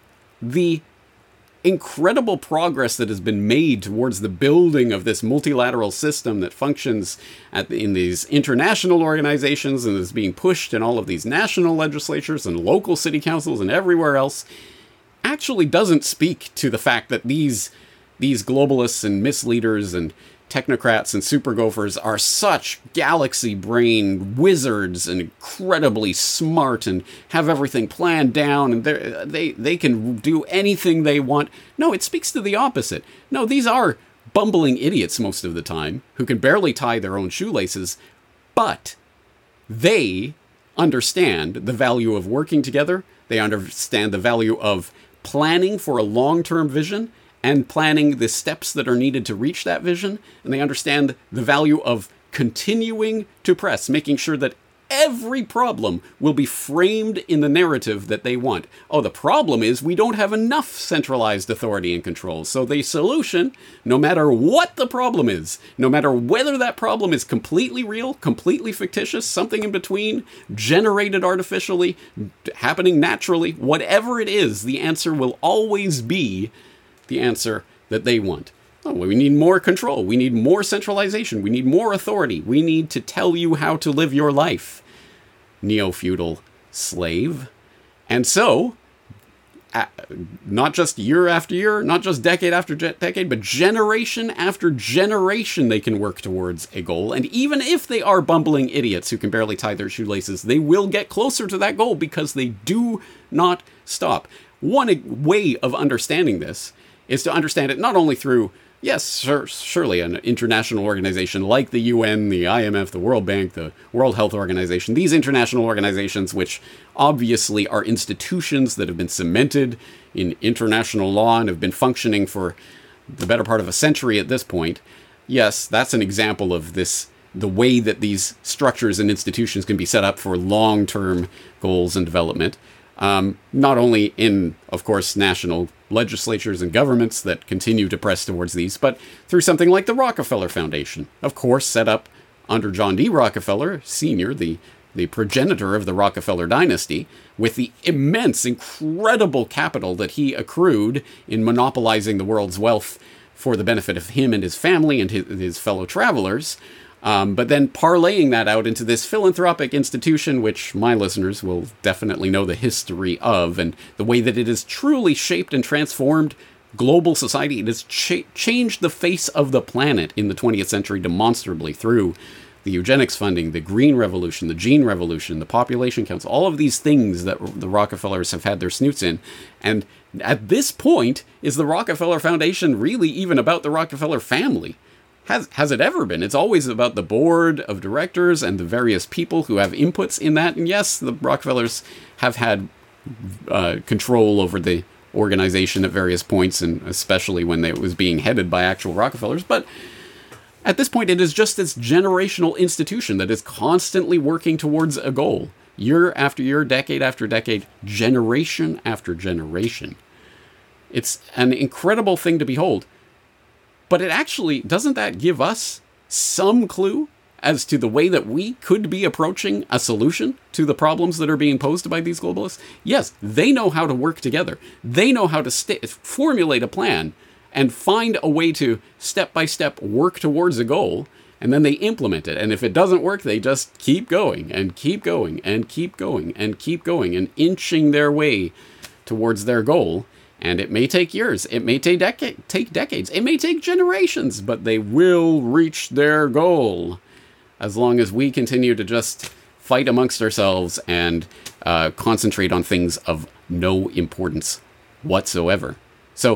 the incredible progress that has been made towards the building of this multilateral system that functions at the, in these international organizations and is being pushed in all of these national legislatures and local city councils and everywhere else, actually doesn't speak to the fact that these these globalists and misleaders and technocrats and super gophers are such galaxy brain wizards and incredibly smart and have everything planned down and they they can do anything they want. No, it speaks to the opposite. No, these are bumbling idiots most of the time who can barely tie their own shoelaces, but they understand the value of working together. They understand the value of planning for a long-term vision and planning the steps that are needed to reach that vision. And they understand the value of continuing to press, making sure that every problem will be framed in the narrative that they want. Oh, the problem is we don't have enough centralized authority and control. So the solution, no matter what the problem is, no matter whether that problem is completely real, completely fictitious, something in between, generated artificially, happening naturally, whatever it is, the answer will always be the answer that they want. Oh, we need more control. We need more centralization. We need more authority. We need to tell you how to live your life, neo-feudal slave. And so, uh, not just year after year, not just decade after ge- decade, but generation after generation, they can work towards a goal. And even if they are bumbling idiots who can barely tie their shoelaces, they will get closer to that goal because they do not stop. One way of understanding this is to understand it not only through Yes, sure, surely an international organization like the U N, the I M F, the World Bank, the World Health Organization, these international organizations, which obviously are institutions that have been cemented in international law and have been functioning for the better part of a century at this point. Yes, that's an example of this, the way that these structures and institutions can be set up for long-term goals and development. Um, not only in, of course, national legislatures and governments that continue to press towards these, but through something like the Rockefeller Foundation, of course, set up under John D. Rockefeller Senior, the, the progenitor of the Rockefeller dynasty, with the immense, incredible capital that he accrued in monopolizing the world's wealth for the benefit of him and his family and his, his fellow travelers. Um, but then parlaying that out into this philanthropic institution, which my listeners will definitely know the history of, and the way that it has truly shaped and transformed global society. It has cha- changed the face of the planet in the twentieth century demonstrably through the eugenics funding, the green revolution, the gene revolution, the population counts, all of these things that the Rockefellers have had their snoots in. And at this point, is the Rockefeller Foundation really even about the Rockefeller family? Has has it ever been? It's always about the board of directors and the various people who have inputs in that. And yes, the Rockefellers have had uh, control over the organization at various points, and especially when it was being headed by actual Rockefellers. But at this point, it is just this generational institution that is constantly working towards a goal. Year after year, decade after decade, generation after generation. It's an incredible thing to behold. But it actually, doesn't that give us some clue as to the way that we could be approaching a solution to the problems that are being posed by these globalists? Yes, they know how to work together. They know how to st- formulate a plan and find a way to step-by-step work towards a goal, and then they implement it. And if it doesn't work, they just keep going and keep going and keep going and keep going and inching their way towards their goal. And it may take years, it may take, deca- take decades, it may take generations, but they will reach their goal as long as we continue to just fight amongst ourselves and uh, concentrate on things of no importance whatsoever. So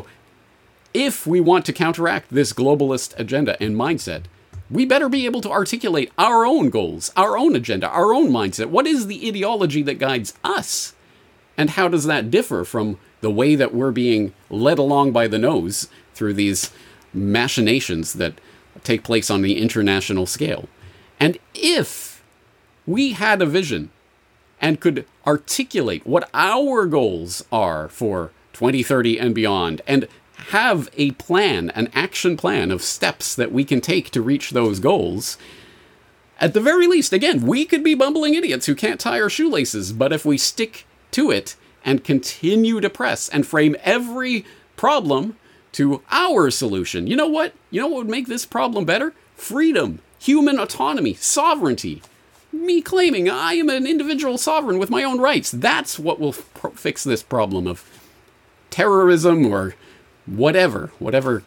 if we want to counteract this globalist agenda and mindset, we better be able to articulate our own goals, our own agenda, our own mindset. What is the ideology that guides us? And how does that differ from the way that we're being led along by the nose through these machinations that take place on the international scale? And if we had a vision and could articulate what our goals are for twenty thirty and beyond, and have a plan, an action plan of steps that we can take to reach those goals, at the very least, again, we could be bumbling idiots who can't tie our shoelaces, but if we stick to it and continue to press and frame every problem to our solution. You know what? You know what would make this problem better? Freedom, human autonomy, sovereignty. Me claiming I am an individual sovereign with my own rights. That's what will f- fix this problem of terrorism or whatever, whatever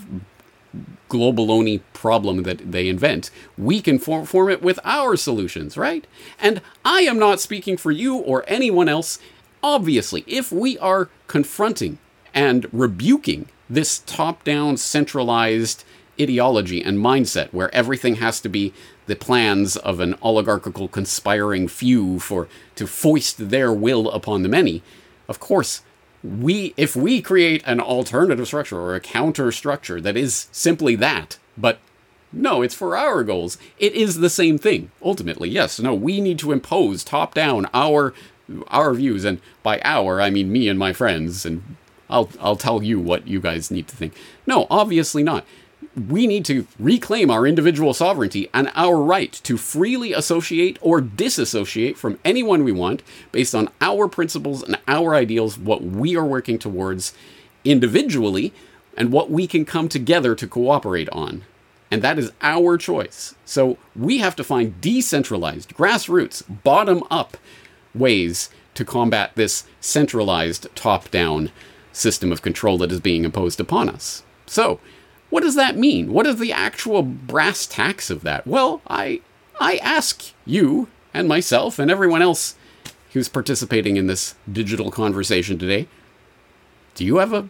global-only problem that they invent. We can form, form it with our solutions, right? And I am not speaking for you or anyone else. Obviously, if we are confronting and rebuking this top-down centralized ideology and mindset where everything has to be the plans of an oligarchical conspiring few for to foist their will upon the many, of course, we if we create an alternative structure or a counter structure that is simply that, but no, it's for our goals, it is the same thing. Ultimately, yes, no, we need to impose top-down our our views, and by our, I mean me and my friends, and I'll I'll tell you what you guys need to think. No, obviously not. We need to reclaim our individual sovereignty and our right to freely associate or disassociate from anyone we want based on our principles and our ideals, what we are working towards individually, and what we can come together to cooperate on. And that is our choice. So we have to find decentralized, grassroots, bottom-up ways to combat this centralized, top-down system of control that is being imposed upon us. So, what does that mean? What is the actual brass tacks of that? Well, I I ask you and myself and everyone else who's participating in this digital conversation today, do you have a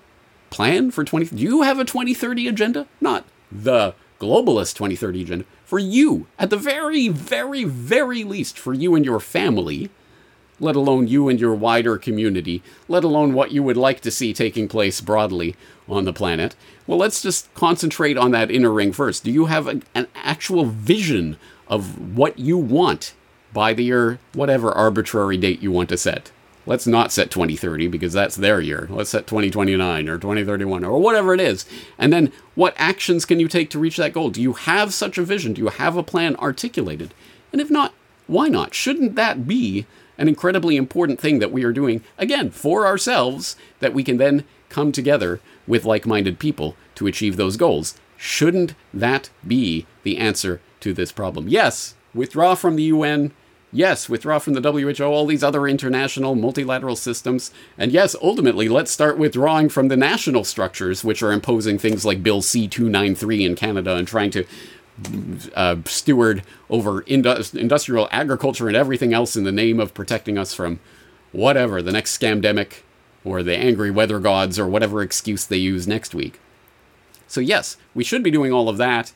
plan for twenty? Do you have a twenty thirty agenda? Not the globalist twenty thirty agenda. For you, at the very, very, very least, for you and your family, let alone you and your wider community, let alone what you would like to see taking place broadly on the planet. Well, let's just concentrate on that inner ring first. Do you have a, an actual vision of what you want by the year, whatever arbitrary date you want to set? Let's not set twenty thirty because that's their year. Let's set twenty twenty-nine or twenty thirty-one or whatever it is. And then what actions can you take to reach that goal? Do you have such a vision? Do you have a plan articulated? And if not, why not? Shouldn't that be an incredibly important thing that we are doing, again, for ourselves, that we can then come together with like-minded people to achieve those goals? Shouldn't that be the answer to this problem? Yes, withdraw from the U N. Yes, withdraw from the W H O, all these other international multilateral systems. And yes, ultimately, let's start withdrawing from the national structures, which are imposing things like Bill C two ninety-three in Canada and trying to uh, steward over indu- industrial agriculture and everything else in the name of protecting us from whatever, the next scamdemic or the angry weather gods or whatever excuse they use next week. So yes, we should be doing all of that,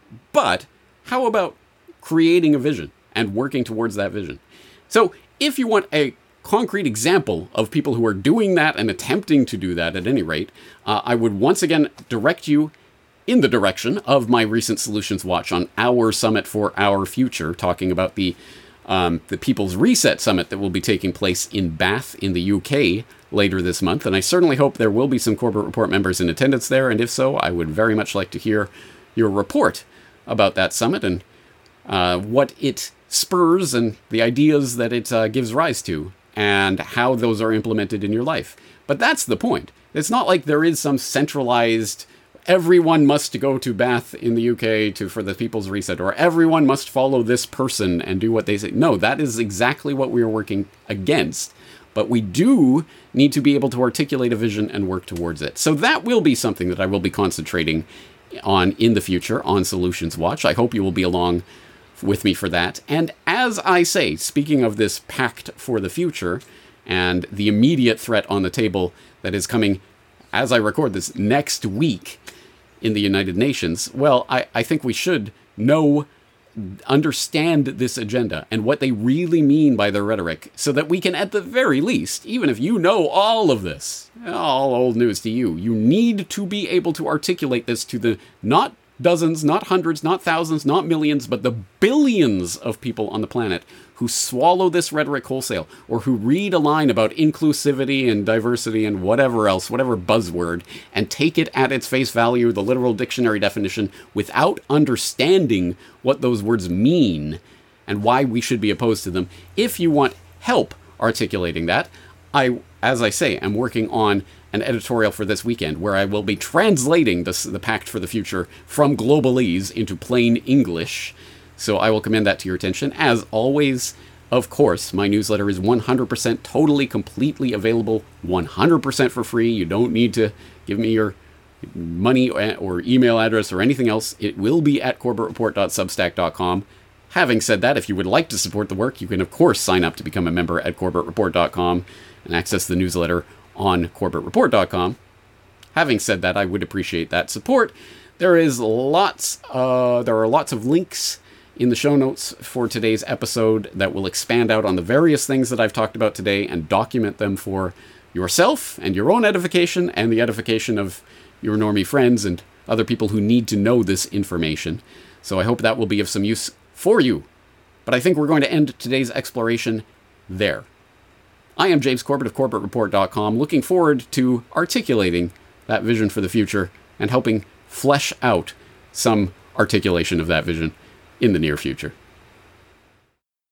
but how about creating a vision and working towards that vision? So if you want a concrete example of people who are doing that and attempting to do that at any rate, uh, I would once again direct you in the direction of my recent Solutions Watch on Our Summit for Our Future, talking about the um, the People's Reset Summit that will be taking place in Bath in the U K later this month. And I certainly hope there will be some Corbett Report members in attendance there. And if so, I would very much like to hear your report about that summit and uh, what it spurs and the ideas that it uh, gives rise to and how those are implemented in your life. But that's the point. It's not like there is some centralized, everyone must go to Bath in the U K to for the People's Reset, or everyone must follow this person and do what they say. No, that is exactly what we are working against. But we do need to be able to articulate a vision and work towards it. So that will be something that I will be concentrating on in the future on Solutions Watch. I hope you will be along with me for that. And as I say, speaking of this pact for the future and the immediate threat on the table that is coming as I record this next week in the United Nations, well, I, I think we should know, understand this agenda and what they really mean by their rhetoric so that we can, at the very least, even if you know all of this, all old news to you, you need to be able to articulate this to the not dozens, not hundreds, not thousands, not millions, but the billions of people on the planet who swallow this rhetoric wholesale, or who read a line about inclusivity and diversity and whatever else, whatever buzzword, and take it at its face value, the literal dictionary definition, without understanding what those words mean and why we should be opposed to them. If you want help articulating that, I, as I say, am working on an editorial for this weekend where I will be translating this, the Pact for the Future from globalese into plain English. So I will commend that to your attention. As always, of course, my newsletter is one hundred percent totally, completely available, one hundred percent for free. You don't need to give me your money or email address or anything else. It will be at corbett report dot substack dot com. Having said that, if you would like to support the work, you can, of course, sign up to become a member at corbett report dot com and access the newsletter on corbett report dot com. Having said that, I would appreciate that support. There is lots, uh, there are lots of links in the show notes for today's episode that will expand out on the various things that I've talked about today and document them for yourself and your own edification and the edification of your normie friends and other people who need to know this information. So I hope that will be of some use for you. But I think we're going to end today's exploration there. I am James Corbett of corbett report dot com, looking forward to articulating that vision for the future and helping flesh out some articulation of that vision in the near future.